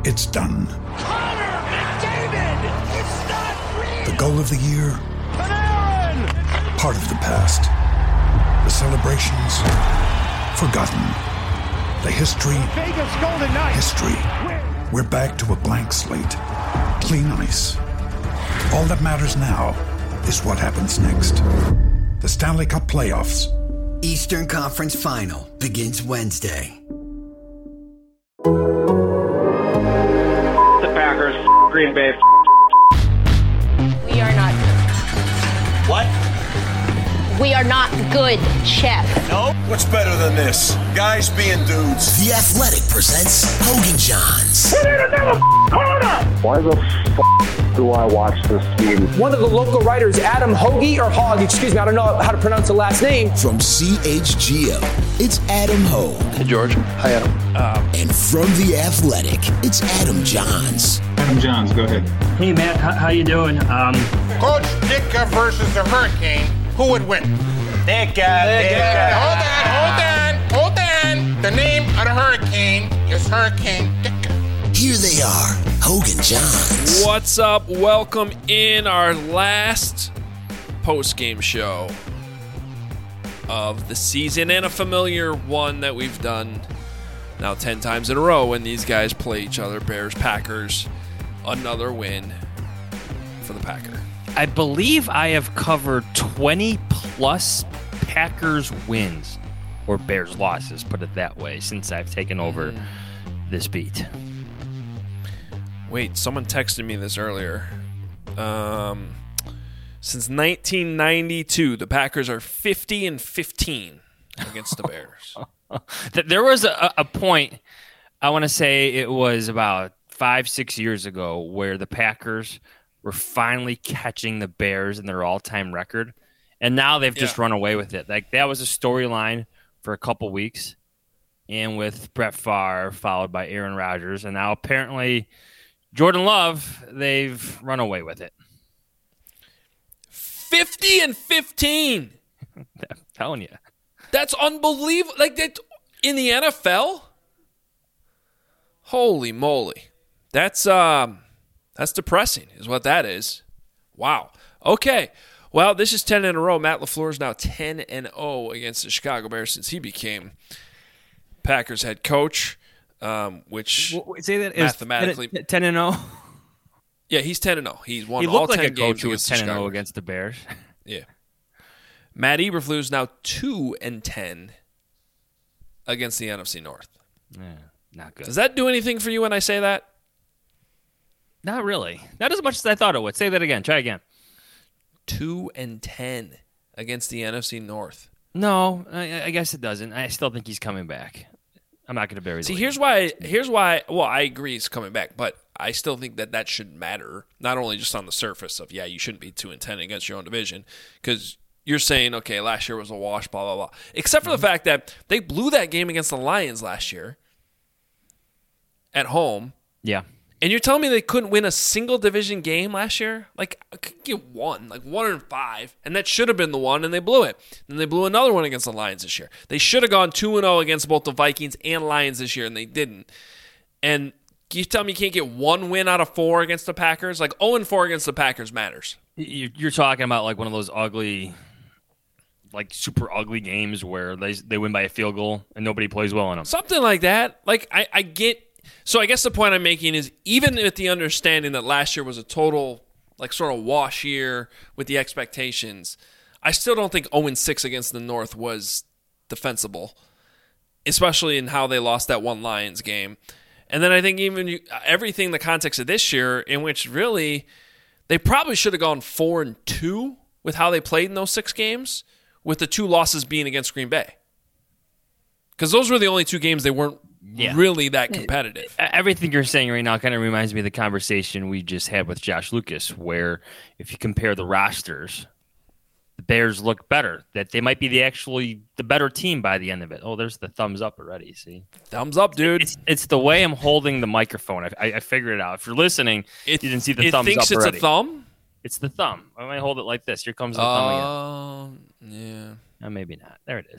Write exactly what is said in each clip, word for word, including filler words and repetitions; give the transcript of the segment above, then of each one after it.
it's done. Connor McDavid! It's not real! The goal of the year, Panarin! part of the past. The celebrations, forgotten. The history, Vegas Golden Knights! history. We're back to a blank slate. Clean ice. All that matters now is what happens next. The Stanley Cup playoffs. Eastern Conference Final begins Wednesday. The Packers, Green Bay. We are not good. What? We are not good, Chef. No. What's better than this? Guys being dudes. The Athletic presents Hogan Johns. We need another corner! Why the f*** do I watch this game? One of the local writers, Adam Hoagie, or Hogg, excuse me, I don't know how to pronounce the last name. From C H G O, it's Adam Hogue. Hey, George. Hi, Adam. Um, and from The Athletic, it's Adam Johns. Adam Johns, go ahead. Hey, Matt, how, how you doing? Um, Coach Ditka versus the Hurricane, who would win? Ditka, Ditka. Hold on, hold on, hold on. The name of the Hurricane is Hurricane Ditka. Here they are, Hogan Johns. What's up? Welcome in our last post-game show of the season, and a familiar one that we've done now ten times in a row when these guys play each other. Bears, Packers, another win for the Packer. I believe I have covered twenty plus Packers wins, or Bears losses, put it that way, since I've taken over mm. this beat. Wait, someone texted me this earlier. Um, since nineteen ninety-two, the Packers are fifty and fifteen against the Bears. There was a, a point, I want to say it was about five, six years ago, where the Packers were finally catching the Bears in their all-time record, and now they've just yeah. run away with it. Like that was a storyline for a couple weeks, and with Brett Favre followed by Aaron Rodgers, and now apparently Jordan Love, they've run away with it. fifty and fifteen. I'm telling you. That's unbelievable. Like that in the N F L? Holy moly. That's um that's depressing is what that is. Wow. Okay. Well, this is ten in a row. Matt LaFleur is now ten and oh against the Chicago Bears since he became Packers head coach. Um, which say that mathematically is ten and zero. Yeah, he's ten and zero. He's won he all looked ten like a games coach who was ten and Chicago. zero against the Bears. Yeah, Matt Eberflus is now two and ten against the N F C North. Yeah, not good. Does that do anything for you when I say that? Not really. Not as much as I thought it would. Say that again. Try again. Two and ten against the N F C North. No, I, I guess it doesn't. I still think he's coming back. I'm not going to bury the See, lead. here's why. Here's why. Well, I agree he's coming back, but I still think that that should matter. Not only just on the surface of yeah, you shouldn't be two and ten against your own division because you're saying okay, last year was a wash, blah blah blah. Except for mm-hmm. the fact that they blew that game against the Lions last year at home. Yeah. And you're telling me they couldn't win a single division game last year? Like, I could get one, like one and five, and that should have been the one, and they blew it. And they blew another one against the Lions this year. They should have gone two and oh against both the Vikings and Lions this year, and they didn't. And you tell me you can't get one win out of four against the Packers? Like, oh and four against the Packers matters. You're talking about like one of those ugly, like super ugly games where they they win by a field goal and nobody plays well in them. Something like that. Like, I, I get... So I guess the point I'm making is even with the understanding that last year was a total, like, sort of wash year with the expectations, I still don't think oh and six against the North was defensible, especially in how they lost that one Lions game. And then I think even you, everything in the context of this year, in which really they probably should have gone four and two with how they played in those six games, with the two losses being against Green Bay. Because those were the only two games they weren't yeah. really that competitive. Everything you're saying right now kind of reminds me of the conversation we just had with Josh Lucas, where if you compare the rosters, the Bears look better. That they might be the actually the better team by the end of it. Oh, there's the thumbs up already. See, thumbs up, dude. It's, it's the way I'm holding the microphone. I, I, I figured it out. If you're listening, it, you didn't see the it thumbs thinks up it's already. a thumb. It's the thumb. I might hold it like this. Here comes the uh, thumb again. Yeah. Uh, maybe not. There it is.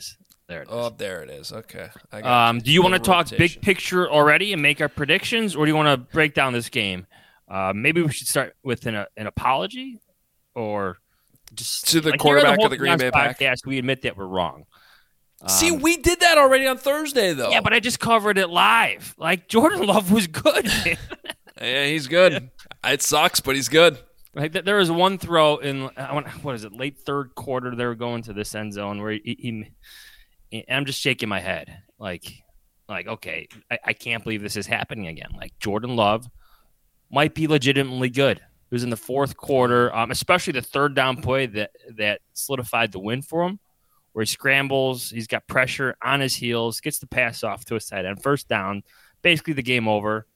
There it is. Oh, there it is. Okay. I got Um, you. do you want to Little talk rotation. big picture already and make our predictions, or do you want to break down this game? Uh, maybe we should start with an, uh, an apology, or just To the like, here are quarterback whole of the Green Bay Packers. podcast. We admit that we're wrong. Um, See, we did that already on Thursday, though. yeah, but I just covered it live. Like Jordan Love was good. Man. Yeah, he's good. It sucks, but he's good. Like th- there was one throw in I want- what is it, late third quarter? They were going to this end zone where he. he I'm just shaking my head, like, like okay, I, I can't believe this is happening again. Like Jordan Love might be legitimately good. It was in the fourth quarter, um, especially the third down play that that solidified the win for him, where he scrambles, he's got pressure on his heels, gets the pass off to a side end, first down, basically the game over.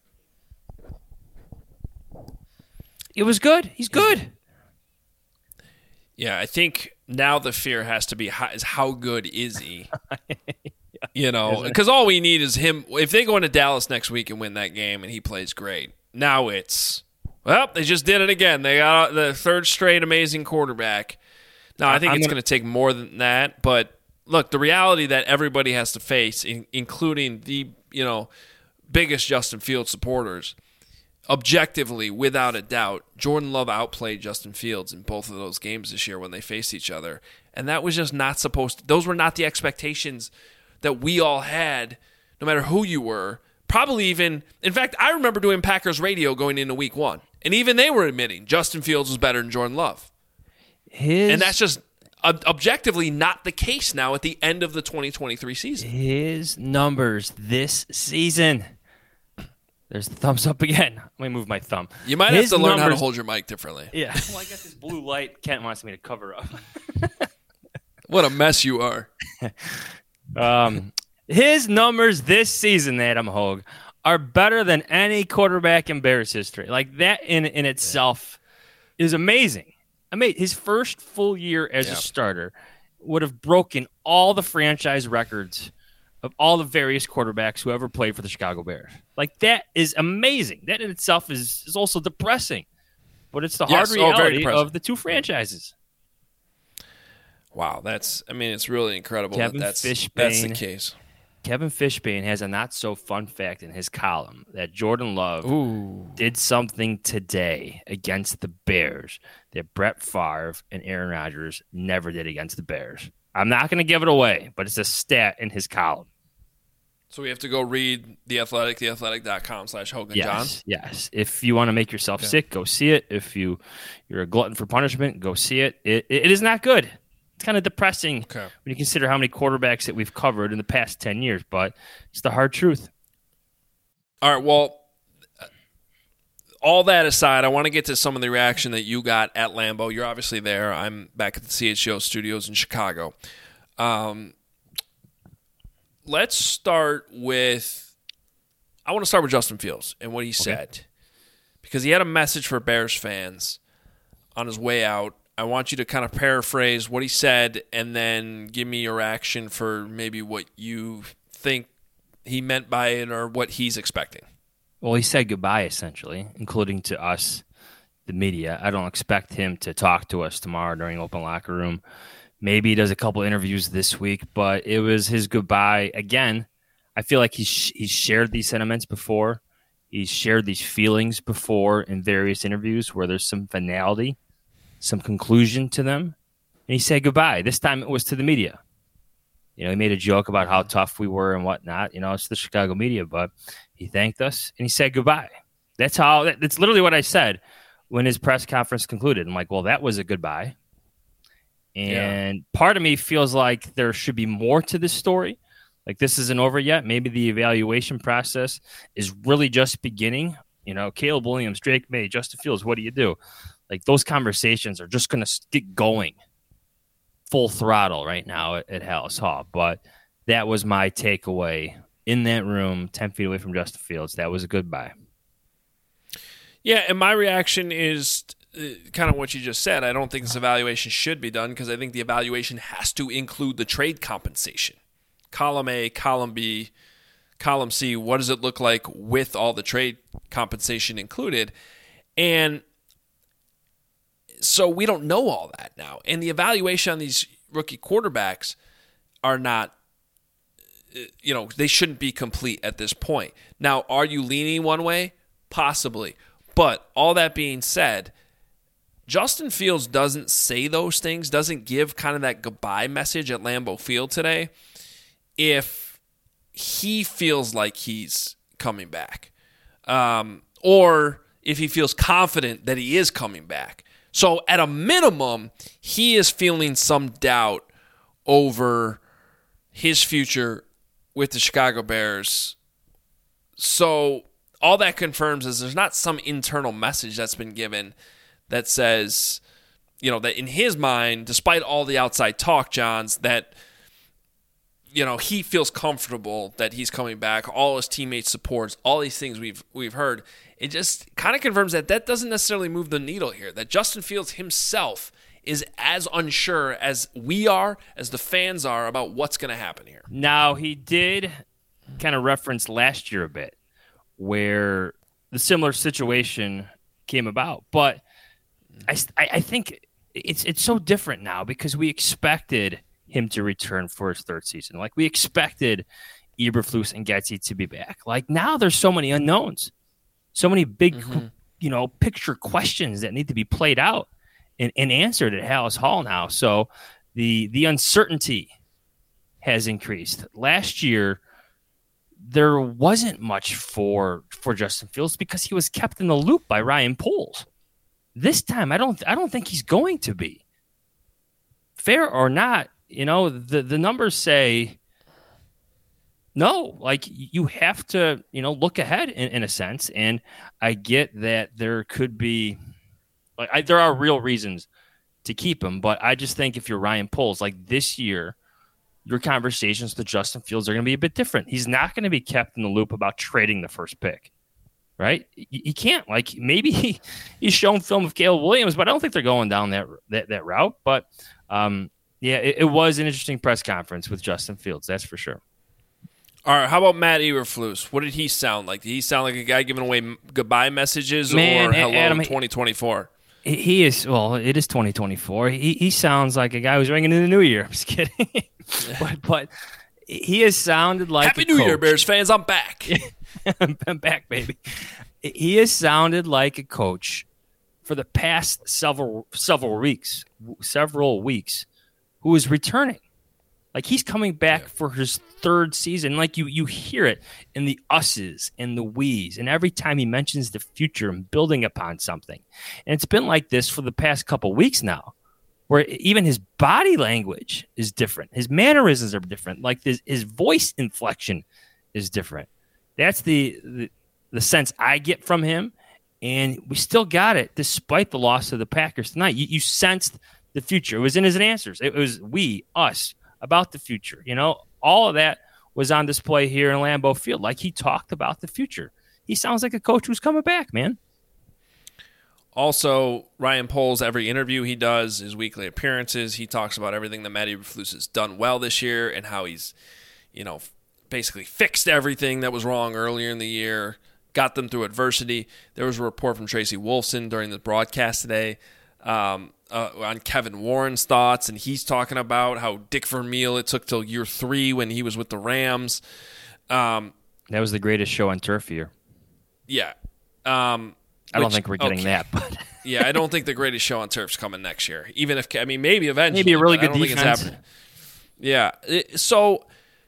It was good. He's good. Yeah, I think now the fear has to be how, is how good is he? You know, because all we need is him. If they go into Dallas next week and win that game and he plays great, now it's, well, they just did it again. They got the third straight amazing quarterback. Now, I think I'm it's gonna- going to take more than that. But look, the reality that everybody has to face, in, including the, you know, biggest Justin Fields supporters, objectively, without a doubt, Jordan Love outplayed Justin Fields in both of those games this year when they faced each other. And that was just not supposed to, those were not the expectations that we all had, no matter who you were. Probably even, in fact, I remember doing Packers radio going into week one. And even they were admitting Justin Fields was better than Jordan Love. His, And that's just ob- objectively not the case now at the end of the twenty twenty-three season. his numbers this season. There's the thumbs up again. Let me move my thumb. You might His have to learn how to numbers- hold your mic differently. Yeah. Well, I got this blue light Kent wants me to cover up. What a mess you are. Um, his numbers this season, Adam Hogue, are better than any quarterback in Bears history. Like that in in itself is amazing. I mean, his first full year as Yeah. a starter would have broken all the franchise records of all the various quarterbacks who ever played for the Chicago Bears. Like that is amazing. That in itself is is also depressing, but it's the hard Yes, oh, very reality depressing. of the two franchises. Wow, that's, I mean, it's really incredible Kevin that that's, Fishbane. that's the case. Kevin Fishbane has a not so fun fact in his column that Jordan Love Ooh. did something today against the Bears that Brett Favre and Aaron Rodgers never did against the Bears. I'm not going to give it away, but it's a stat in his column. So we have to go read The Athletic, theathletic.com slash Hogan Yes, John. yes. If you want to make yourself Okay. sick, go see it. If you, you're a glutton for punishment, go see it. It, it is not good. It's kind of depressing Okay. when you consider how many quarterbacks that we've covered in the past ten years, but it's the hard truth. All right, well, all that aside, I want to get to some of the reaction that you got at Lambeau. You're obviously there. I'm back at the C H G O studios in Chicago. Um, let's start with, I want to start with Justin Fields and what he said. Because he had a message for Bears fans on his way out. I want you to kind of paraphrase what he said and then give me your reaction for maybe what you think he meant by it or what he's expecting. Well, he said goodbye, essentially, including to us, the media. I don't expect him to talk to us tomorrow during open locker room. Maybe he does a couple interviews this week, but it was his goodbye. Again, I feel like he's, he's shared these sentiments before. He's shared these feelings before in various interviews where there's some finality, some conclusion to them. And he said goodbye. This time it was to the media. You know, he made a joke about how tough we were and whatnot. You know, it's the Chicago media, but he thanked us and he said goodbye. That's how, that's literally what I said when his press conference concluded. I'm like, well, that was a goodbye. And yeah. Part of me feels like there should be more to this story. Like this isn't over yet. Maybe the evaluation process is really just beginning. You know, Caleb Williams, Drake May, Justin Fields, what do you do? Like those conversations are just going to get going full throttle right now at, at Hallis Hall. But that was my takeaway in that room, ten feet away from Justin Fields. That was a goodbye. Yeah, and my reaction is uh, kind of what you just said. I don't think this evaluation should be done because I think the evaluation has to include the trade compensation. Column A, column B, column C, what does it look like with all the trade compensation included? And so we don't know all that now. And the evaluation on these rookie quarterbacks are not you know, they shouldn't be complete at this point. Now, are you leaning one way? Possibly. But all that being said, Justin Fields doesn't say those things, doesn't give kind of that goodbye message at Lambeau Field today if he feels like he's coming back. Um, or if he feels confident that he is coming back. So at a minimum, he is feeling some doubt over his future with the Chicago Bears. So all that confirms is there's not some internal message that's been given that says, you know, that in his mind, despite all the outside talk, Johns, that, you know, he feels comfortable that he's coming back, all his teammates supports, all these things we've we've heard. It just kind of confirms that that doesn't necessarily move the needle here, that Justin Fields himself is as unsure as we are, as the fans are, about what's going to happen here. Now, he did kind of reference last year a bit, where the similar situation came about. But I, I think it's it's so different now because we expected him to return for his third season. Like, we expected Eberflus and Getsy to be back. Like, now there's so many unknowns, so many big, mm-hmm. you know, picture questions that need to be played out and, and answered at Hallis Hall now. So the the uncertainty has increased. Last year, there wasn't much for for Justin Fields because he was kept in the loop by Ryan Poles. This time, I don't I don't think he's going to be. Fair or not, you know, the, the numbers say no. Like, you have to, you know, look ahead in, in a sense. And I get that there could be, like, I, there are real reasons to keep him. But I just think if you're Ryan Poles, like this year, your conversations with Justin Fields are going to be a bit different. He's not going to be kept in the loop about trading the first pick, right? He can't. Like, maybe he, he's shown film of Caleb Williams, but I don't think they're going down that that, that route. But, um, yeah, it, it was an interesting press conference with Justin Fields, that's for sure. All right, how about Matt Eberflus? What did he sound like? Did he sound like a guy giving away goodbye messages Man, or hello Adam, twenty twenty-four? He is, well, it is twenty twenty-four. He he sounds like a guy who's ringing in the new year. I'm just kidding. but, but he has sounded like Happy a New coach. Year, Bears fans. I'm back. I'm back, baby. He has sounded like a coach for the past several several weeks, several weeks, who is returning. Like, he's coming back yeah. for his third season. Like, you you hear it in the us's and the we's. And every time he mentions the future and building upon something. And it's been like this for the past couple weeks now, where even his body language is different. His mannerisms are different. Like, his, his voice inflection is different. That's the, the the sense I get from him. And we still got it despite the loss of the Packers tonight. You, you sensed the future. It was in his answers. It was we, us, about the future. You know, all of that was on display here in Lambeau Field. Like, he talked about the future. He sounds like a coach who's coming back, man. Also, Ryan Poles, every interview he does, his weekly appearances, he talks about everything that Matt Eberflus has done well this year and how he's, you know, basically fixed everything that was wrong earlier in the year, got them through adversity. There was a report from Tracy Wolfson during the broadcast today um, uh, on Kevin Warren's thoughts, and he's talking about how Dick Vermeil, it took till year three when he was with the Rams. Um, that was the greatest show on turf here. Yeah. Um, I don't which, think we're getting okay. that, but yeah, I don't think the greatest show on turf's coming next year. Even if, I mean, maybe eventually. Maybe a really good I don't defense. Think it's yeah. It, so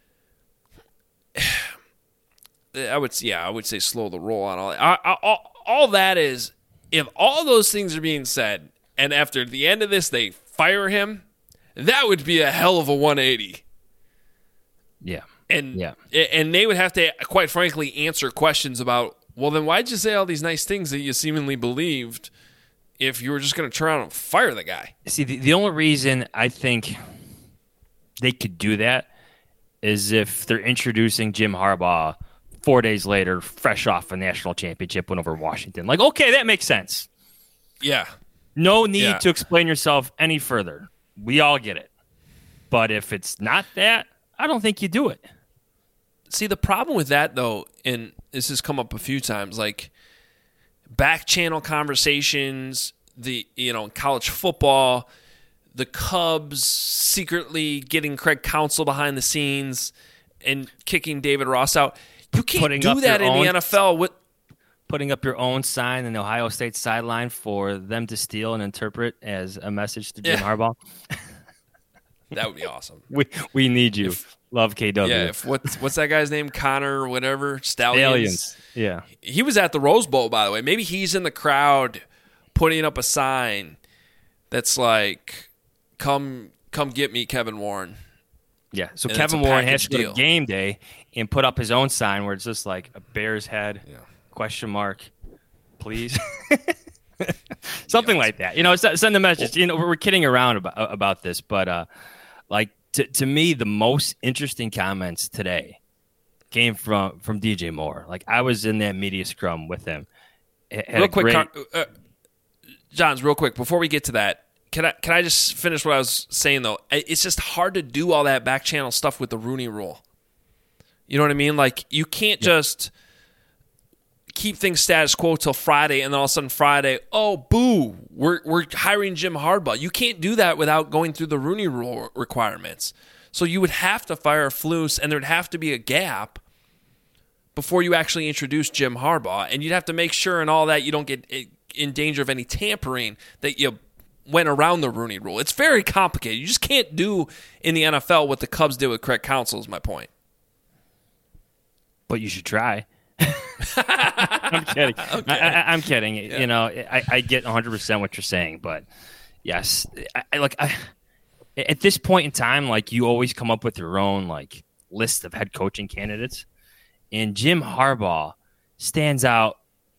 I would, yeah, I would say slow the roll on all that. I, I, all, all that is, if all those things are being said, and after the end of this they fire him, that would be a hell of a one eighty. Yeah. And yeah. and they would have to, quite frankly, answer questions about, well, then why'd you say all these nice things that you seemingly believed if you were just going to turn around and fire the guy? See, the, the only reason I think they could do that is if they're introducing Jim Harbaugh four days later, fresh off a national championship win over Washington. Like, okay, that makes sense. Yeah. No need yeah. to explain yourself any further. We all get it. But if it's not that, I don't think you do it. See, the problem with that, though, and this has come up a few times, like back channel conversations, the you know, college football, the Cubs secretly getting Craig Counsell behind the scenes, and kicking David Ross out. You can't Putting do that in own, the N F L. With putting up your own sign in the Ohio State sideline for them to steal and interpret as a message to Jim yeah. Harbaugh. That would be awesome. we we need you. If, Love K W. Yeah. If what's what's that guy's name? Connor or whatever. Stallions. Stallions. Yeah. He was at the Rose Bowl, by the way. Maybe he's in the crowd putting up a sign that's like, "Come, come get me, Kevin Warren." Yeah. So and Kevin Warren has to go deal. to game day and put up his own sign where it's just like a bear's head, yeah. question mark, please. Something like that. You know, send a message. You know, we're kidding around about about this, but uh, like to to me, the most interesting comments today came from from D J Moore. Like I was in that media scrum with him. Real quick, great... Car- uh, Johns, real quick before we get to that, can I can I just finish what I was saying though? It's just hard to do all that back channel stuff with the Rooney Rule. You know what I mean? Like you can't yeah. just keep things status quo till Friday, and then all of a sudden Friday, oh boo, we're we're hiring Jim Harbaugh. You can't do that without going through the Rooney Rule requirements. So you would have to fire Flus, and there'd have to be a gap before you actually introduce Jim Harbaugh, and you'd have to make sure and all that you don't get in danger of any tampering that you went around the Rooney Rule. It's very complicated. You just can't do in the N F L what the Cubs did with Craig Counsell is my point. But you should try. I'm kidding. Okay. I, I, I'm kidding. Yeah. You know, I, I get one hundred percent what you're saying, but yes, I, I like I, at this point in time, like you always come up with your own like list of head coaching candidates, and Jim Harbaugh stands out.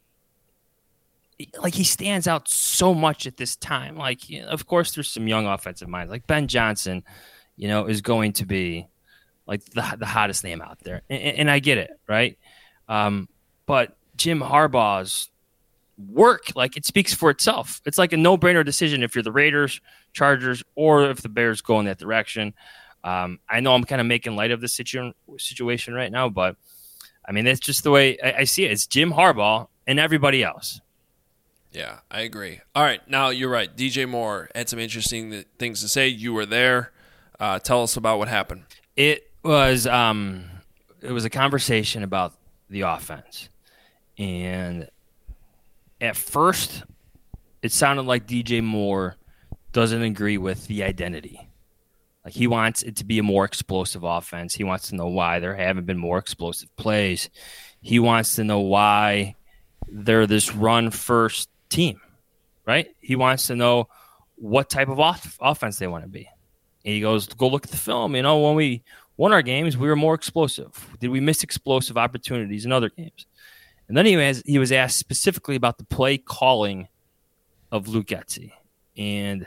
Like he stands out so much at this time. Like, you know, of course, there's some young offensive minds. Like Ben Johnson, you know, is going to be like the the hottest name out there, and, and I get it, right? Um, but Jim Harbaugh's work, like it speaks for itself. It's like a no-brainer decision if you're the Raiders, Chargers, or if the Bears go in that direction. Um, I know I'm kind of making light of this situ- situation right now, but I mean, it's just the way I, I see it. It's Jim Harbaugh and everybody else. Yeah, I agree. All right, now you're right. D J Moore had some interesting things to say. You were there. Uh, tell us about what happened. It was um, it was a conversation about the offense, and at first, it sounded like D J Moore doesn't agree with the identity. Like he wants it to be a more explosive offense. He wants to know why there haven't been more explosive plays. He wants to know why they're this run-first team, right? He wants to know what type of off- offense they want to be. And he goes, go look at the film. You know, when we won our games, we were more explosive. Did we miss explosive opportunities in other games? And then he was, he was asked specifically about the play calling of Luke Getsy. And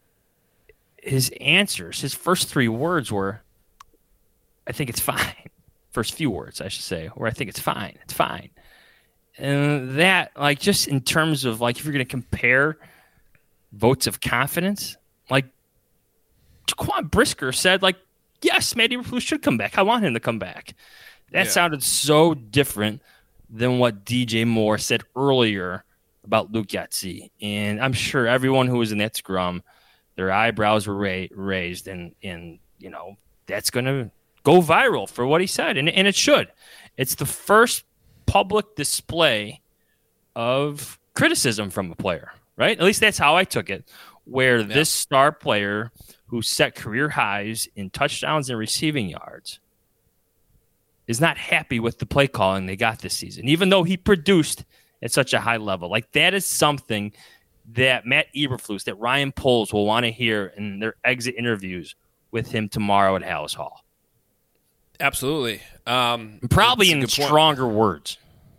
his answers, his first three words were, I think it's fine. First few words, I should say, where I think it's fine. It's fine. And that, like, just in terms of, like, if you're going to compare votes of confidence, like, Jaquan Brisker said, like, yes, Matt Eberflus should come back. I want him to come back. That yeah. sounded so different than what D J Moore said earlier about Luke Getsy. And I'm sure everyone who was in that scrum, their eyebrows were ra- raised, and, and, you know, that's going to go viral for what he said, and, and it should. It's the first public display of criticism from a player, right? At least that's how I took it, where yeah. this star player who set career highs in touchdowns and receiving yards is not happy with the play calling they got this season, even though he produced at such a high level. Like, that is something that Matt Eberflus, that Ryan Poles will want to hear in their exit interviews with him tomorrow at Hallis Hall. Absolutely. Um, Probably in stronger point. words.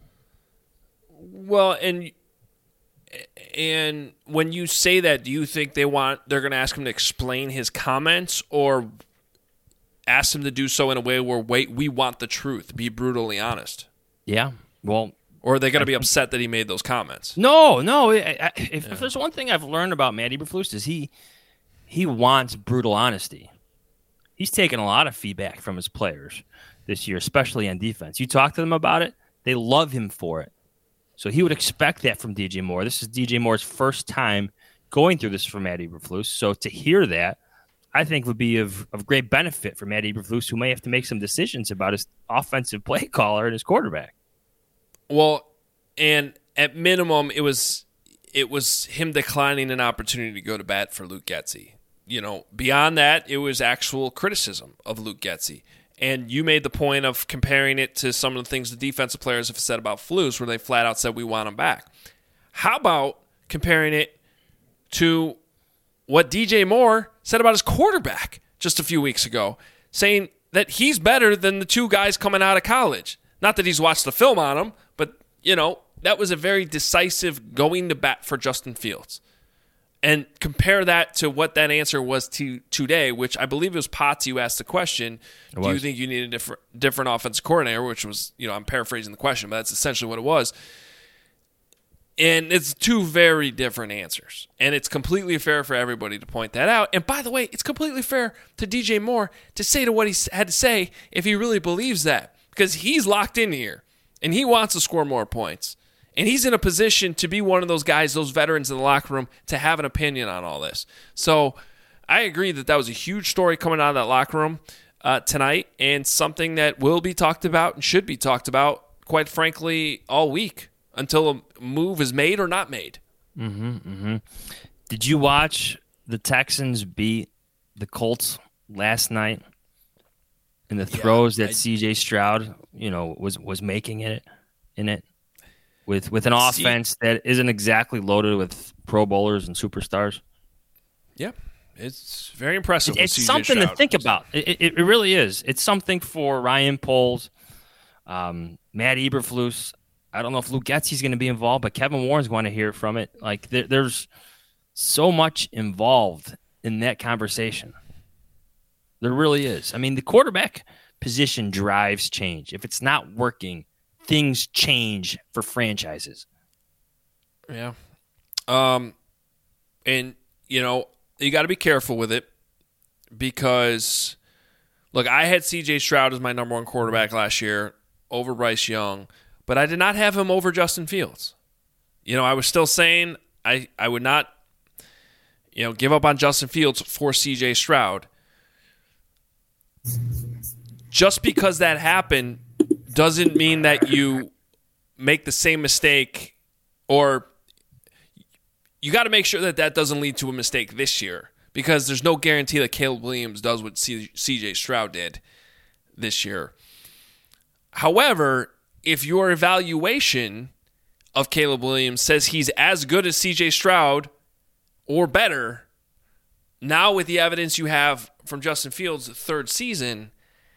Well, and and when you say that, do you think they want they're going to ask him to explain his comments, or ask him to do so in a way where wait, we want the truth, be brutally honest? Yeah. Well, or are they going to be upset that he made those comments? No, no. I, I, if, yeah. if there's one thing I've learned about Matt Eberflus is he he wants brutal honesty. He's taken a lot of feedback from his players this year, especially on defense. You talk to them about it, they love him for it. So he would expect that from D J Moore. This is D J Moore's first time going through this for Matt Eberflus. So to hear that, I think would be of, of great benefit for Matt Eberflus, who may have to make some decisions about his offensive play caller and his quarterback. Well, and at minimum, it was it was him declining an opportunity to go to bat for Luke Getsy. You know, beyond that, it was actual criticism of Luke Getsy. And you made the point of comparing it to some of the things the defensive players have said about Flus, where they flat out said, we want him back. How about comparing it to what D J Moore said about his quarterback just a few weeks ago, saying that he's better than the two guys coming out of college? Not that he's watched the film on him, but, you know, that was a very decisive going to bat for Justin Fields. And compare that to what that answer was to today, which I believe it was Potts who asked the question, do you think you need a different different offensive coordinator, which was, you know, I'm paraphrasing the question, but that's essentially what it was. And it's two very different answers. And it's completely fair for everybody to point that out. And by the way, it's completely fair to D J Moore to say to what he had to say if he really believes that. Because he's locked in here, and he wants to score more points. And he's in a position to be one of those guys, those veterans in the locker room, to have an opinion on all this. So I agree that that was a huge story coming out of that locker room uh, tonight, and something that will be talked about and should be talked about, quite frankly, all week until a move is made or not made. Mm-hmm, mm-hmm. Did you watch the Texans beat the Colts last night in the throws yeah, that I, C J Stroud, you know, was was making it in it? With with an offense that isn't exactly loaded with Pro Bowlers and superstars. Yeah, it's very impressive. It, it's something Stroud. to think about. It, it, it really is. It's something for Ryan Poles, um, Matt Eberflus. I don't know if Luke Getsy's going to be involved, but Kevin Warren's going to hear from it. Like there, there's so much involved in that conversation. There really is. I mean, the quarterback position drives change. If it's not working, things change for franchises. Yeah. Um, and, you know, you got to be careful with it because, look, I had C J Stroud as my number one quarterback last year over Bryce Young, but I did not have him over Justin Fields. You know, I was still saying I, I would not, you know, give up on Justin Fields for C J Stroud. Just because that happened doesn't mean that you make the same mistake, or you got to make sure that that doesn't lead to a mistake this year, because there's no guarantee that Caleb Williams does what C J Stroud did this year. However, if your evaluation of Caleb Williams says he's as good as C J Stroud or better, now with the evidence you have from Justin Fields' third season,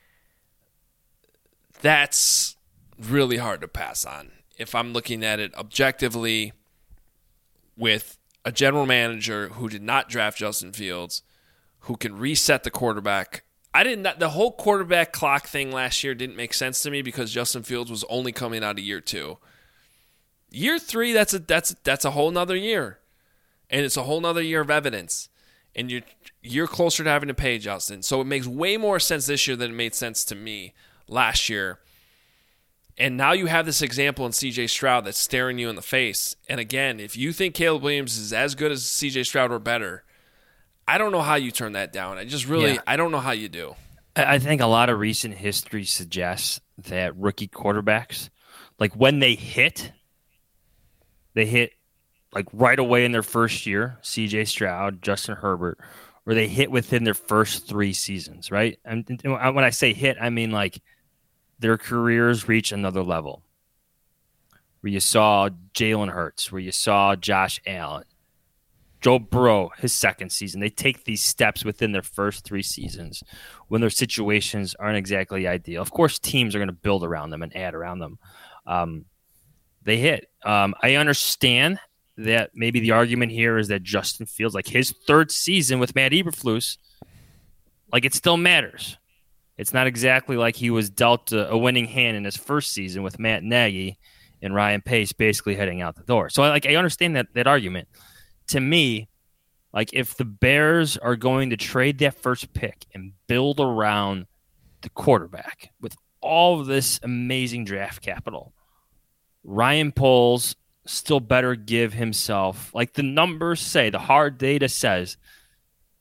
that's really hard to pass on. If I'm looking at it objectively with a general manager who did not draft Justin Fields, who can reset the quarterback. I didn't. The whole quarterback clock thing last year didn't make sense to me because Justin Fields was only coming out of year two. Year three, that's a that's that's a whole nother year, and it's a whole nother year of evidence, and you're you're closer to having to pay Justin. So it makes way more sense this year than it made sense to me last year. And now you have this example in C J Stroud that's staring you in the face. And again, if you think Caleb Williams is as good as C J Stroud or better, I don't know how you turn that down. I just really, yeah. I don't know how you do. I think a lot of recent history suggests that rookie quarterbacks, like when they hit, they hit like right away in their first year, C J Stroud, Justin Herbert, or they hit within their first three seasons, right? And when I say hit, I mean like their careers reach another level. Where you saw Jalen Hurts, where you saw Josh Allen, Joe Burrow, his second season. They take these steps within their first three seasons when their situations aren't exactly ideal. Of course, teams are going to build around them and add around them. Um, they hit. Um, I understand that maybe the argument here is that Justin Fields, like his third season with Matt Eberflus, like it still matters. It's not exactly like he was dealt a, a winning hand in his first season with Matt Nagy and Ryan Pace basically heading out the door. So like I understand that that argument. To me, like if the Bears are going to trade that first pick and build around the quarterback with all of this amazing draft capital, Ryan Poles still better give himself, like the numbers say, the hard data says,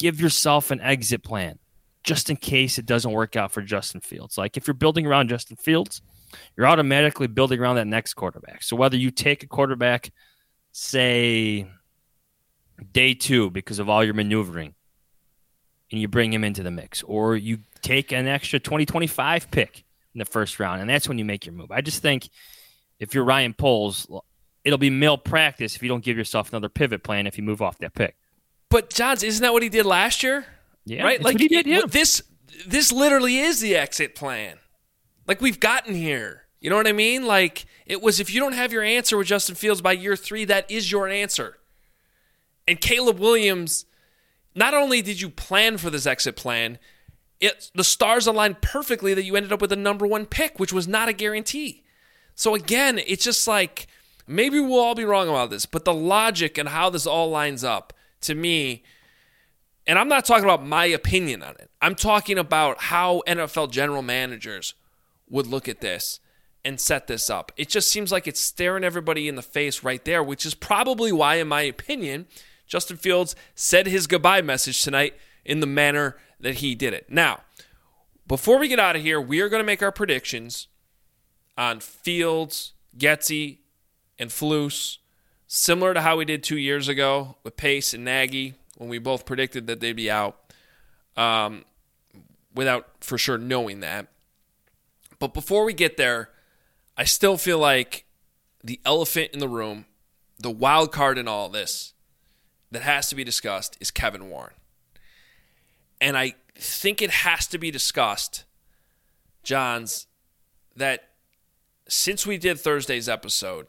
give yourself an exit plan just in case it doesn't work out for Justin Fields. Like if you're building around Justin Fields, you're automatically building around that next quarterback. So whether you take a quarterback, say, day two because of all your maneuvering, and you bring him into the mix, or you take an extra twenty twenty-five pick in the first round, and that's when you make your move. I just think if you're Ryan Poles, it'll be malpractice if you don't give yourself another pivot plan if you move off that pick. But, Johns, isn't that what he did last year? Yeah, right? Like what he did, yeah. This, this literally is the exit plan. Like, we've gotten here. You know what I mean? Like, it was if you don't have your answer with Justin Fields by year three, that is your answer. And Caleb Williams, not only did you plan for this exit plan, it, the stars aligned perfectly that you ended up with a number one pick, which was not a guarantee. So, again, it's just like, maybe we'll all be wrong about this, but the logic and how this all lines up, to me, and I'm not talking about my opinion on it. I'm talking about how N F L general managers would look at this and set this up. It just seems like it's staring everybody in the face right there, which is probably why, in my opinion, Justin Fields said his goodbye message tonight in the manner that he did it. Now, before we get out of here, we are going to make our predictions on Fields, Getsy, and Flus, similar to how we did two years ago with Pace and Nagy, when we both predicted that they'd be out, um, without for sure knowing that. But before we get there, I still feel like the elephant in the room, the wild card in all this that has to be discussed is Kevin Warren. And I think it has to be discussed, Johns, that since we did Thursday's episode,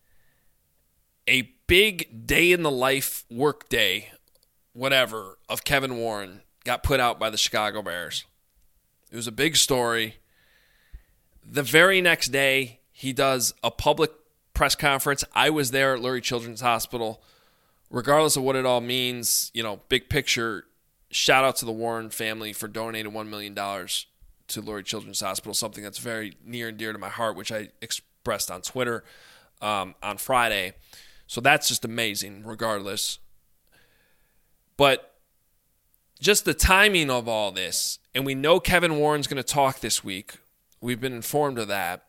a big day in the life work day, whatever, of Kevin Warren got put out by the Chicago Bears. It was a big story. The very next day, he does a public press conference. I was there at Lurie Children's Hospital. Regardless of what it all means, you know, big picture, shout out to the Warren family for donating one million dollars to Lurie Children's Hospital, something that's very near and dear to my heart, which I expressed on Twitter um, on Friday. So that's just amazing, regardless. But just the timing of all this, and we know Kevin Warren's going to talk this week. We've been informed of that.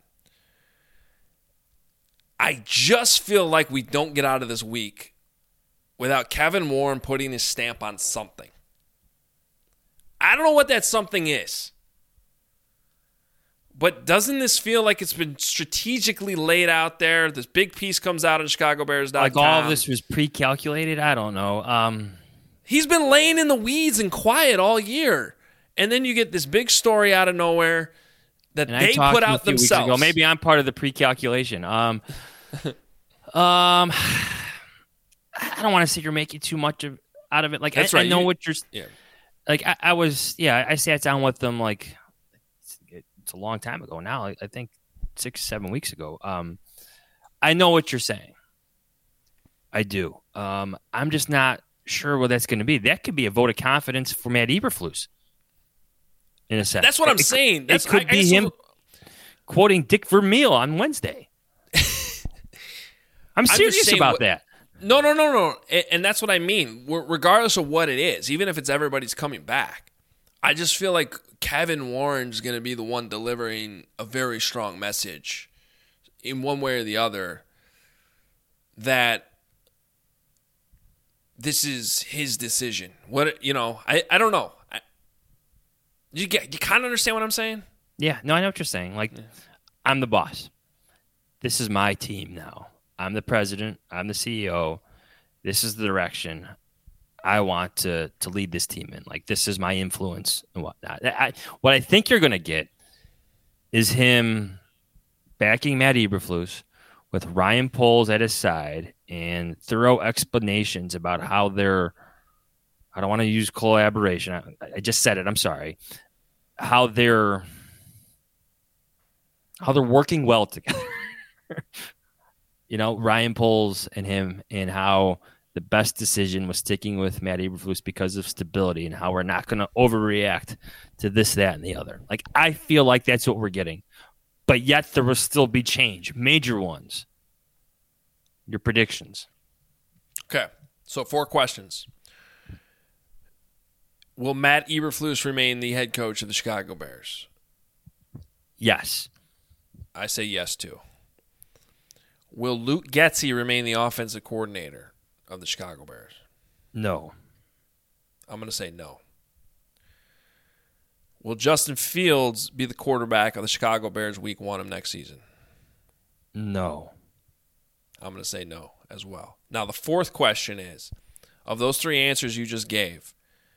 I just feel like we don't get out of this week without Kevin Warren putting his stamp on something. I don't know what that something is. But doesn't this feel like it's been strategically laid out there? This big piece comes out on Chicago Bears dot com. Like all of this was pre-calculated? I don't know. Um, He's been laying in the weeds and quiet all year. And then you get this big story out of nowhere that they put out themselves. Ago. Maybe I'm part of the pre-calculation. Um, um, I don't want to sit here making too much of, out of it. Like That's I, right. I know you, what you're. Yeah. Like I, I was. Yeah, I sat down with them. Like it's, it's a long time ago now. I, I think six, seven weeks ago. Um, I know what you're saying. I do. Um, I'm just not sure what that's going to be. That could be a vote of confidence for Matt Eberflus. In a sense, that's what I'm it, saying. It, That's, it could I, be I him so, quoting Dick Vermeil on Wednesday. I'm serious saying, about what, that. No, no, no, no. And, and that's what I mean. Regardless of what it is, even if it's everybody's coming back, I just feel like Kevin Warren's going to be the one delivering a very strong message in one way or the other that this is his decision. What, you know, I, I don't know. I, you get, you kind of understand what I'm saying? Yeah, no, I know what you're saying. Like, yeah. I'm the boss. This is my team now. I'm the president. I'm the C E O. This is the direction I want to to lead this team in. Like, this is my influence and whatnot. I, what I think you're going to get is him backing Matt Eberflus with Ryan Poles at his side and thorough explanations about how they're, I don't want to use collaboration. I, I just said it. I'm sorry. How they're, how they're working well together. You know, Ryan Poles and him, and how the best decision was sticking with Matt Eberflus because of stability, and how we're not going to overreact to this, that, and the other. Like, I feel like that's what we're getting. But yet there will still be change, major ones. Your predictions. Okay, so four questions. Will Matt Eberflus remain the head coach of the Chicago Bears? Yes. I say yes, too. Will Luke Getsy remain the offensive coordinator of the Chicago Bears? No. I'm going to say no. Will Justin Fields be the quarterback of the Chicago Bears week one of next season? No. I'm going to say no as well. Now, the fourth question is, of those three answers you just gave,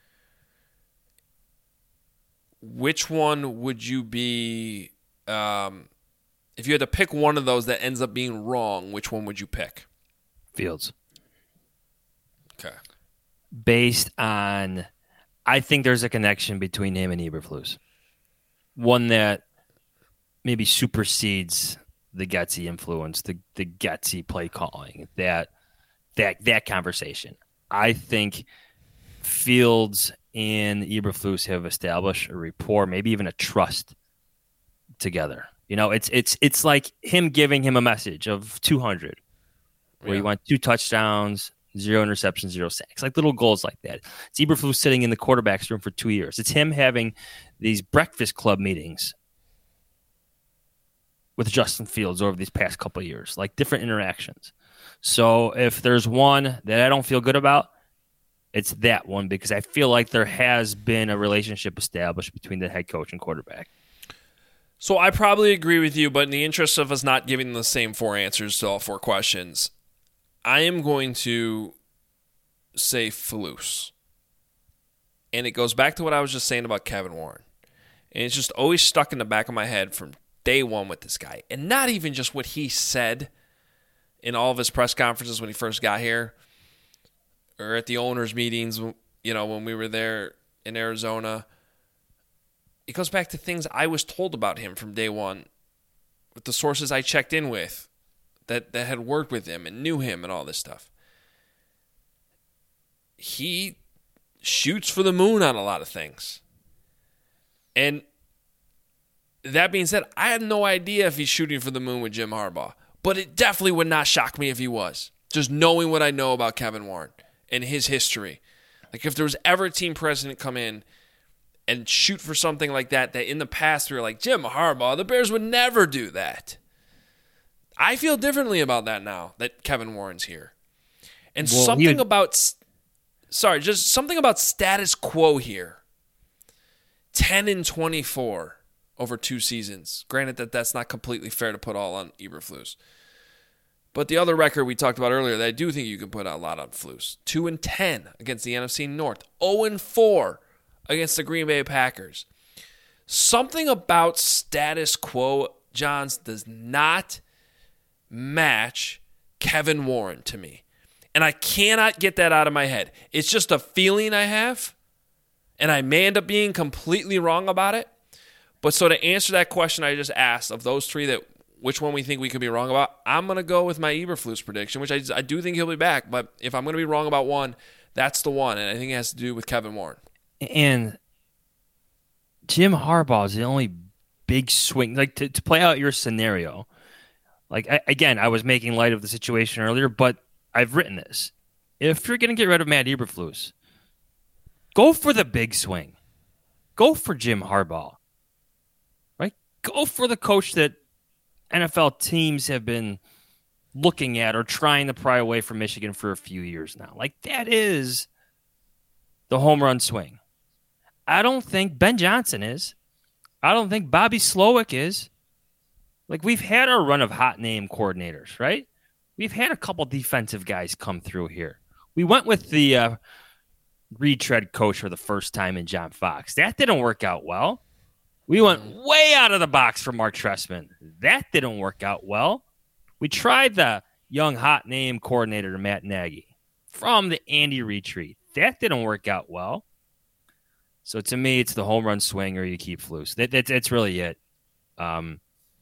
which one would you be, um, if you had to pick one of those that ends up being wrong, which one would you pick? Fields. Okay. Based on, I think there's a connection between him and Eberflus. One that maybe supersedes the Getsy influence, the, the Getsy play calling, that that that conversation. I think Fields and Eberflus have established a rapport, maybe even a trust together. You know, it's it's it's like him giving him a message of two hundred, where yeah. you want two touchdowns, zero interceptions, zero sacks, like little goals like that. It's Eberflus sitting in the quarterback's room for two years. It's him having these breakfast club meetings with Justin Fields over these past couple of years, like different interactions. So if there's one that I don't feel good about, it's that one, because I feel like there has been a relationship established between the head coach and quarterback. So I probably agree with you, but in the interest of us not giving the same four answers to all four questions, I am going to say Flus. And it goes back to what I was just saying about Kevin Warren. And it's just always stuck in the back of my head from day one with this guy. And not even just what he said in all of his press conferences when he first got here, or at the owners' meetings, you know, when we were there in Arizona. It goes back to things I was told about him from day one with the sources I checked in with that, that had worked with him and knew him and all this stuff. He shoots for the moon on a lot of things. And that being said, I have no idea if he's shooting for the moon with Jim Harbaugh, but it definitely would not shock me if he was, just knowing what I know about Kevin Warren and his history. Like, if there was ever a team president come in and shoot for something like that, that in the past we were like, Jim Harbaugh, the Bears would never do that. I feel differently about that now that Kevin Warren's here. And well, something would... about, sorry, just something about status quo here. ten and twenty-four over two seasons. Granted that that's not completely fair to put all on Eberflus. But the other record we talked about earlier that I do think you can put a lot on Flus. two and ten against the N F C North. oh and four against the Green Bay Packers. Something about status quo, Johns, does not match Kevin Warren to me. And I cannot get that out of my head. It's just a feeling I have, and I may end up being completely wrong about it. But so to answer that question I just asked, of those three, that which one we think we could be wrong about, I'm going to go with my Eberflus prediction, which I, I do think he'll be back. But if I'm going to be wrong about one, that's the one. And I think it has to do with Kevin Warren. And Jim Harbaugh is the only big swing. Like, to, to play out your scenario, like, I, again, I was making light of the situation earlier, but I've written this. If you're going to get rid of Matt Eberflus, go for the big swing. Go for Jim Harbaugh. Right? Go for the coach that N F L teams have been looking at or trying to pry away from Michigan for a few years now. Like, that is the home run swing. I don't think Ben Johnson is. I don't think Bobby Slowick is. Like, we've had our run of hot name coordinators, right? We've had a couple defensive guys come through here. We went with the uh, retread coach for the first time in John Fox. That didn't work out well. We went way out of the box for Mark Trestman. That didn't work out well. We tried the young hot name coordinator, Matt Nagy, from the Andy retreat. That didn't work out well. So to me, it's the home run swing or you keep Flus. That, that, that's really it. Um,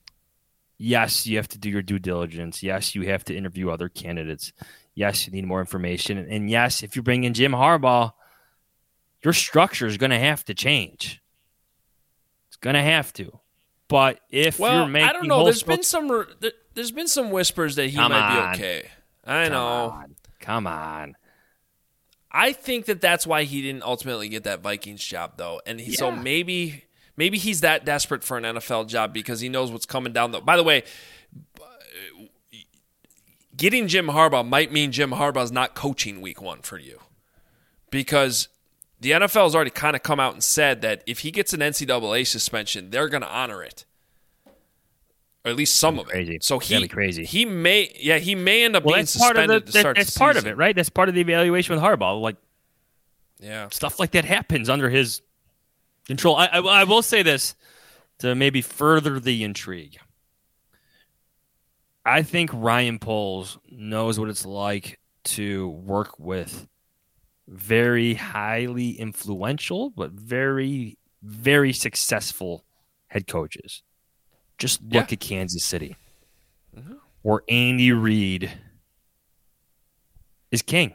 yes, you have to do your due diligence. Yes, you have to interview other candidates. Yes, you need more information. And yes, if you bring in Jim Harbaugh, your structure is going to have to change. It's going to have to. But if well, you're making I don't know. There's sp- been some. There's been some whispers that he Come might on. be okay. I Come know. On. Come on. I think that that's why he didn't ultimately get that Vikings job, though. And he, yeah. so maybe maybe he's that desperate for an N F L job because he knows what's coming down the. By the way, getting Jim Harbaugh might mean Jim Harbaugh's not coaching week one for you, because the N F L has already kind of come out and said that if he gets an N C double A suspension, they're going to honor it. Or at least some of crazy. it. So he That'd be crazy. He may, yeah, he may end up well, being suspended part of the, to start that, That's the part season. of it, right? That's part of the evaluation with Harbaugh. Like, yeah, stuff like that happens under his control. I, I, I will say this to maybe further the intrigue. I think Ryan Poles knows what it's like to work with very highly influential, but very, very successful head coaches. Just look yeah. at Kansas City, mm-hmm. where Andy Reid is king.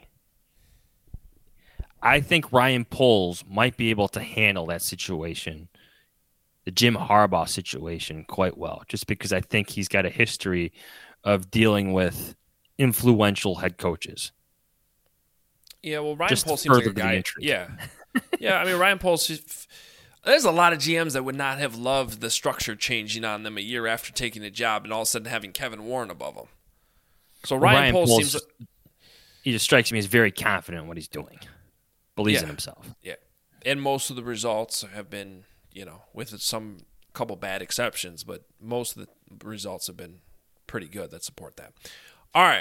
I think Ryan Poles might be able to handle that situation, the Jim Harbaugh situation, quite well, just because I think he's got a history of dealing with influential head coaches. Yeah, well, Ryan just Poles seems like a guy. Yeah, yeah. I mean, Ryan Poles. There's a lot of G Ms that would not have loved the structure changing on them a year after taking a job and all of a sudden having Kevin Warren above them. So Ryan, Ryan Poles, Poles seems he just strikes me as very confident in what he's doing, believes yeah, in himself. Yeah, and most of the results have been, you know, with some couple bad exceptions, but most of the results have been pretty good that support that. All right.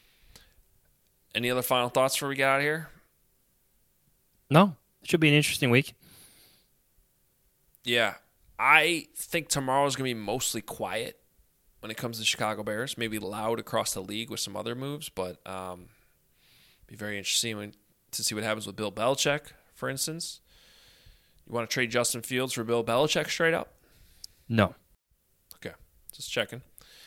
Any other final thoughts before we get out of here? No, it should be an interesting week. Yeah, I think tomorrow's going to be mostly quiet when it comes to the Chicago Bears. Maybe loud across the league with some other moves, but um, be very interesting when, to see what happens with Bill Belichick, for instance. You want to trade Justin Fields for Bill Belichick straight up? No. Okay, just checking.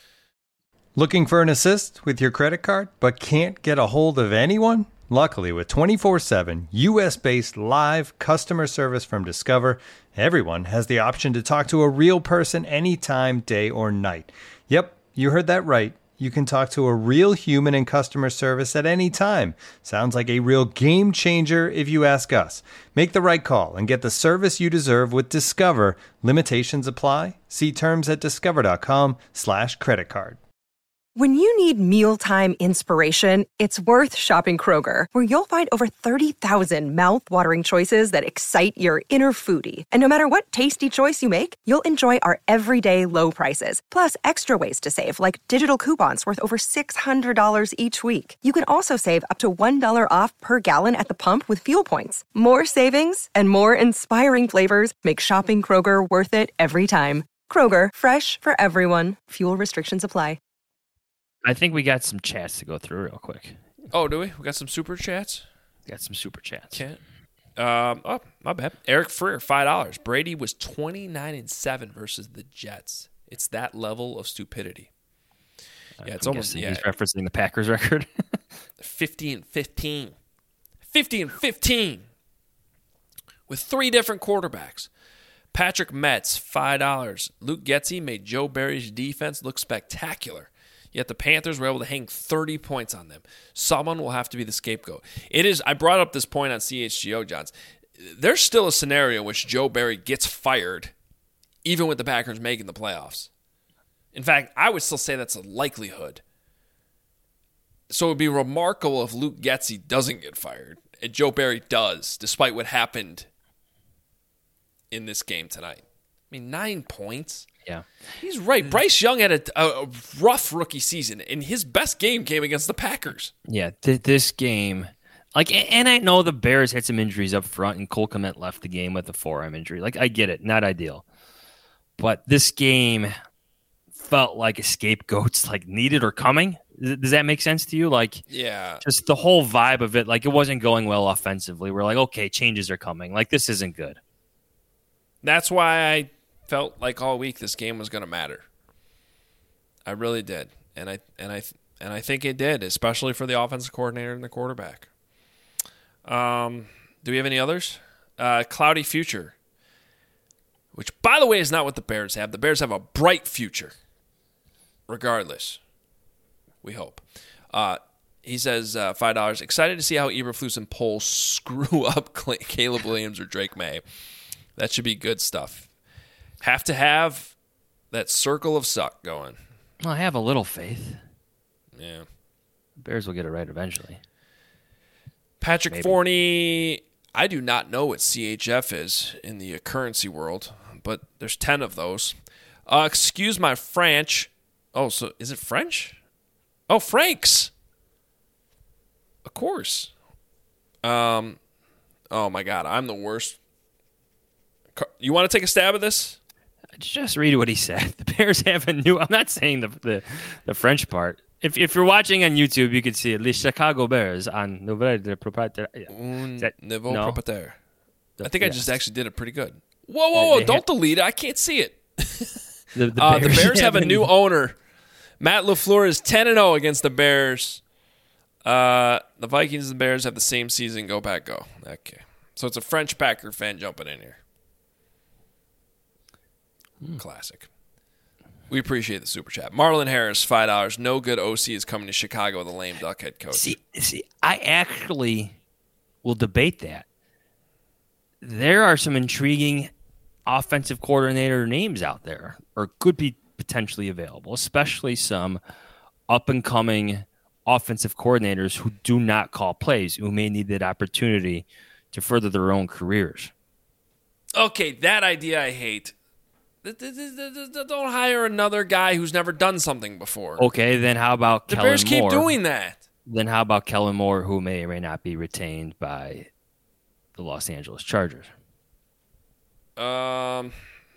Looking for an assist with your credit card, but can't get a hold of anyone? Luckily, with twenty-four seven U S-based live customer service from Discover, everyone has the option to talk to a real person anytime, day or night. Yep, you heard that right. You can talk to a real human in customer service at any time. Sounds like a real game changer if you ask us. Make the right call and get the service you deserve with Discover. Limitations apply. See terms at discover.com slash credit card. When you need mealtime inspiration, it's worth shopping Kroger, where you'll find over thirty thousand mouth-watering choices that excite your inner foodie. And no matter what tasty choice you make, you'll enjoy our everyday low prices, plus extra ways to save, like digital coupons worth over six hundred dollars each week. You can also save up to one dollar off per gallon at the pump with fuel points. More savings and more inspiring flavors make shopping Kroger worth it every time. Kroger, fresh for everyone. Fuel restrictions apply. I think we got some chats to go through real quick. Oh, do we? We got some super chats? Got some super chats. Can't. Um, oh, my bad. Eric Freer, five dollars. Brady was twenty-nine and seven versus the Jets. It's that level of stupidity. Yeah, it's I'm almost, yeah. He's referencing the Packers record. fifty and fifteen. fifty and fifteen. With three different quarterbacks. Patrick Metz, five dollars. Luke Getsy made Joe Barry's defense look spectacular. Yet the Panthers were able to hang thirty points on them. Someone will have to be the scapegoat. It is. I brought up this point on C H G O, Johns. There's still a scenario in which Joe Barry gets fired, even with the Packers making the playoffs. In fact, I would still say that's a likelihood. So it would be remarkable if Luke Getsy doesn't get fired, and Joe Barry does, despite what happened in this game tonight. I mean, nine points. Yeah. He's right. Bryce Young had a, a rough rookie season, and his best game came against the Packers. Yeah, th- this game, like, and I know the Bears had some injuries up front, and Cole Kmet left the game with a forearm injury. Like, I get it, not ideal, but this game felt like scapegoats, like, needed or coming. Does that make sense to you? Like, yeah, just the whole vibe of it, like, it wasn't going well offensively. We're like, okay, changes are coming. Like, this isn't good. That's why I felt like all week this game was going to matter. I really did, and I and I and I think it did, especially for the offensive coordinator and the quarterback. Um, do we have any others? Uh, cloudy future, which, by the way, is not what the Bears have. The Bears have a bright future, regardless. We hope. Uh, He says uh, five dollars. Excited to see how Eberflus and Poles screw up Caleb Williams or Drake May. That should be good stuff. Have to have that circle of suck going. Well, I have a little faith. Yeah. Bears will get it right eventually. Patrick Maybe. Forney, I do not know what C H F is in the currency world, but there's ten of those. Uh, excuse my French. Oh, so is it French? Oh, Franks. Of course. Um. Oh, my God. I'm the worst. You want to take a stab at this? Just read what he said. The Bears have a new... I'm not saying the the, the French part. If if you're watching on YouTube, you can see it. Les Chicago Bears on Nouveau de Propriétaire. Un that, Nouveau no? Propriétaire. I The- think I yes. just actually did it pretty good. Whoa, whoa, whoa. They Don't have- delete it. I can't see it. The, the Uh, the Bears, Bears have a new owner. Matt LaFleur is ten and oh against the Bears. Uh, the Vikings and the Bears have the same season. Go Pack, go. Okay. So it's a French Packer fan jumping in here. Hmm. Classic. We appreciate the super chat. Marlon Harris, five dollars. No good O C is coming to Chicago with a lame duck head coach. See, see, I actually will debate that. There are some intriguing offensive coordinator names out there, or could be potentially available, especially some up-and-coming offensive coordinators who do not call plays, who may need that opportunity to further their own careers. Okay, that idea I hate. Th- th- th- th- th- Don't hire another guy who's never done something before. Okay, then how about The Kellen Bears keep Moore? doing that. Then how about Kellen Moore, who may or may not be retained by the Los Angeles Chargers? Um,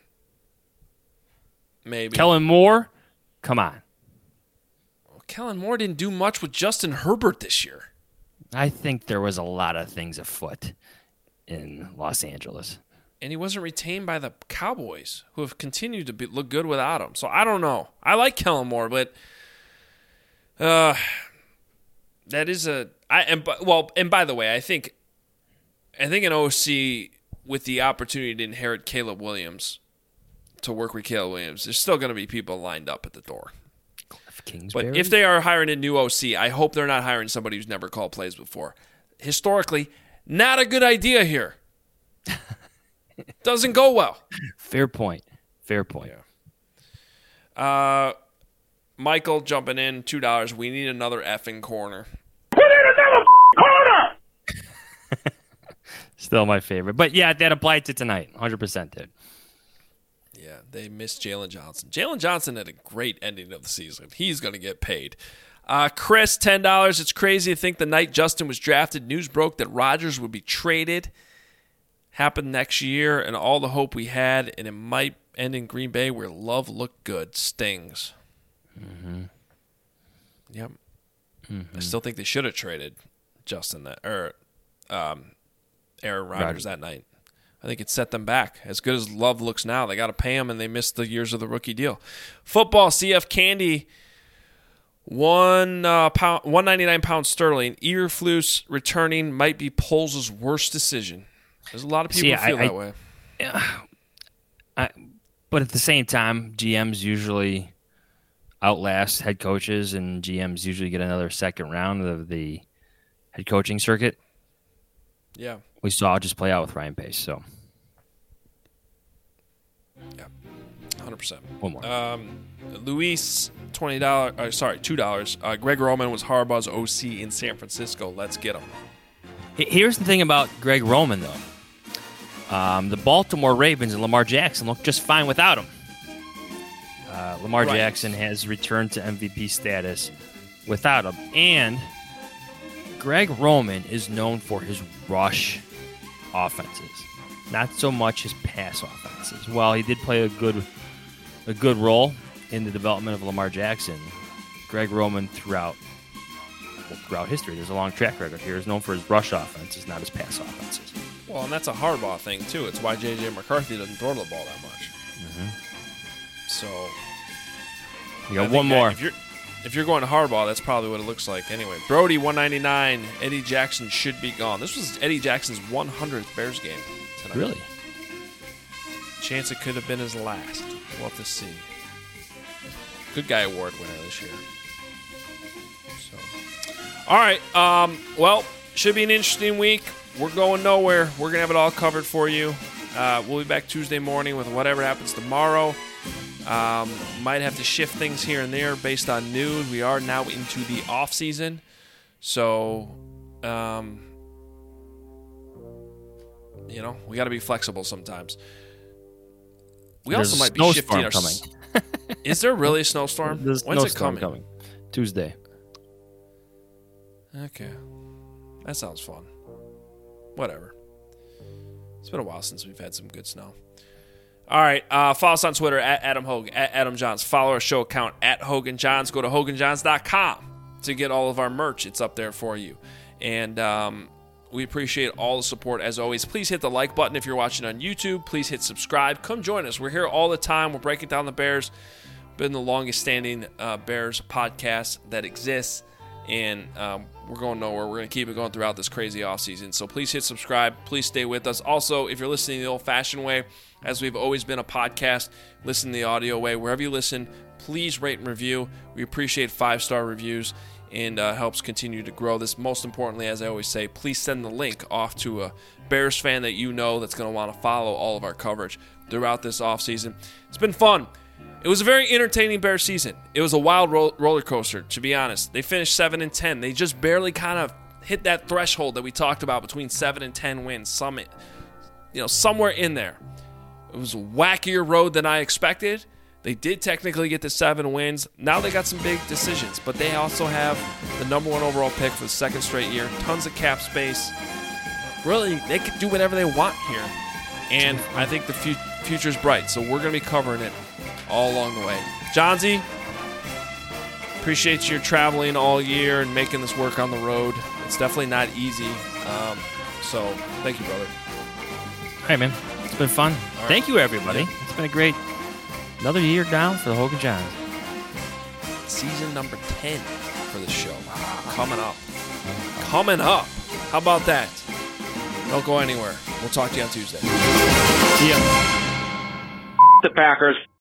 maybe. Kellen Moore? Come on. Kellen Moore didn't do much with Justin Herbert this year. I think there was a lot of things afoot in Los Angeles. And he wasn't retained by the Cowboys, who have continued to be, look good without him. So I don't know. I like Kellen Moore, but uh, that is a I and well. And by the way, I think I think an O C with the opportunity to inherit Caleb Williams, to work with Caleb Williams, there's still going to be people lined up at the door. Kingsbury? But if they are hiring a new O C, I hope they're not hiring somebody who's never called plays before. Historically, not a good idea here. Doesn't go well. Fair point. Fair point. Yeah. Uh, Michael jumping in, two dollars. We need another effing corner. We need another corner! Still my favorite. But yeah, that applied to tonight. one hundred percent did. Yeah, they missed Jalen Johnson. Jalen Johnson had a great ending of the season. He's going to get paid. Uh, Chris, ten dollars. It's crazy to think the night Justin was drafted, news broke that Rodgers would be traded. Happened next year, and all the hope we had, and it might end in Green Bay where love looked good. Stings. Mm-hmm. Yep. Mm-hmm. I still think they should have traded Justin that or um, Aaron Rodgers Rodgers. that night. I think it set them back. As good as Love looks now, they got to pay him, and they missed the years of the rookie deal. Football, C F Candy, one uh, pound, one ninety nine pounds sterling. Eberflus returning might be Poles' worst decision. There's a lot of people See, who feel I, that I, way. Yeah, I, but at the same time, G Ms usually outlast head coaches, and G Ms usually get another second round of the head coaching circuit. Yeah. We saw it just play out with Ryan Pace. So, yeah, one hundred percent. One more. Um, Luis, twenty dollars. Uh, sorry, two dollars. Uh, Greg Roman was Harbaugh's O C in San Francisco. Let's get him. Here's the thing about Greg Roman, though. Um, the Baltimore Ravens and Lamar Jackson look just fine without him. Uh, Lamar Right. Jackson has returned to M V P status without him. And Greg Roman is known for his rush offenses, not so much his pass offenses. While he did play a good a good role in the development of Lamar Jackson, Greg Roman throughout well, throughout history, there's a long track record here, is known for his rush offenses, not his pass offenses. Well, and that's a Harbaugh thing, too. It's why J J. McCarthy doesn't throw the ball that much. Mm-hmm. So, You got I one think that more. If you're, if you're going to Harbaugh, that's probably what it looks like. Anyway, Brody, one ninety-nine. Eddie Jackson should be gone. This was Eddie Jackson's one hundredth Bears game tonight. Really? Chance it could have been his last. We'll have to see. Good Guy Award winner this year. So, All right. Um, well, should be an interesting week. We're going nowhere. We're going to have it all covered for you. Uh, we'll be back Tuesday morning with whatever happens tomorrow. Um, might have to shift things here and there based on news. We are now into the off season. So, um, you know, we got to be flexible sometimes. We There's also might a be shifting snowstorm our... coming. Is there really a snowstorm? There's When's it snowstorm coming? coming? Tuesday. Okay. That sounds fun. Whatever. It's been a while since we've had some good snow. All right. Uh, follow us on Twitter at Adam Hogue, at Adam Johns. Follow our show account at Hogan Johns. Go to Hogan Johns dot com to get all of our merch. It's up there for you. And um, we appreciate all the support as always. Please hit the like button if you're watching on YouTube. Please hit subscribe. Come join us. We're here all the time. We're breaking down the Bears. Been the longest standing uh, Bears podcast that exists. And um, we're going nowhere. We're going to keep it going throughout this crazy offseason. So please hit subscribe. Please stay with us. Also, if you're listening the old-fashioned way, as we've always been a podcast, listen the audio way. Wherever you listen, please rate and review. We appreciate five-star reviews and uh, helps continue to grow this. Most importantly, as I always say, please send the link off to a Bears fan that you know that's going to want to follow all of our coverage throughout this offseason. It's been fun. It was a very entertaining Bears season. It was a wild ro- roller coaster, to be honest. They finished seven and ten. They just barely kind of hit that threshold that we talked about between seven and ten wins. Some, you know, somewhere in there. It was a wackier road than I expected. They did technically get the seven wins. Now they got some big decisions, but they also have the number one overall pick for the second straight year. Tons of cap space. Really, they could do whatever they want here. And I think the fu- future's bright, so we're going to be covering it all along the way. Johnsy, appreciate your traveling all year and making this work on the road. It's definitely not easy. Um, so thank you, brother. All right, man. It's been fun. Right. Thank you, everybody. Yeah. It's been a great another year down for the Hogan Johns. Season number ten for the show. Coming up. Coming up. How about that? Don't go anywhere. We'll talk to you on Tuesday. See ya. The Packers.